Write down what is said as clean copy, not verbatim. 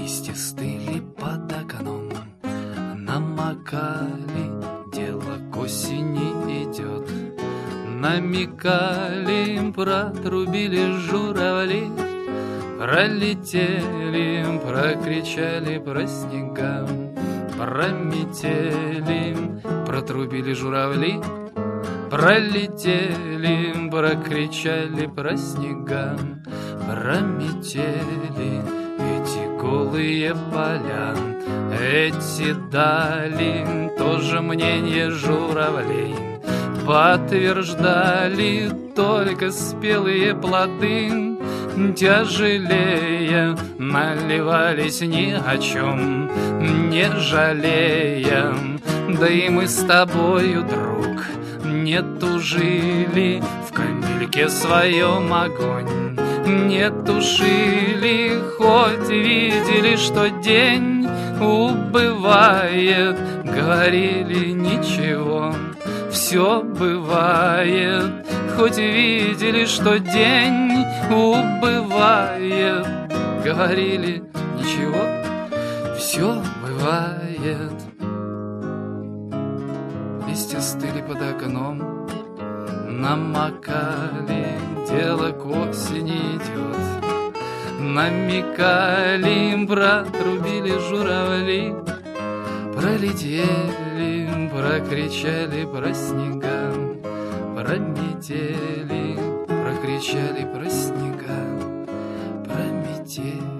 Листья стыли под окном, намокали, дело к осени идет. Намекали, протрубили журавли, пролетели, прокричали про снега, прометели, протрубили журавли, пролетели, прокричали про снега, прометели эти голые поля, эти дали, тоже мнение журавлей подтверждали только спелые плоды, тяжелее наливались ни о чем не жалея. Да и мы с тобою, друг, не тужили в камельке своем огонь, не тушили, хоть видели, что день убывает, говорили ничего. Все бывает, хоть видели, что день убывает, говорили ничего, все бывает. Листья стыли под окном, намокали, дело к осени идет. Намекали, протрубили журавли, пролетели, прокричали про снега, прометели, прокричали про снега, прометели.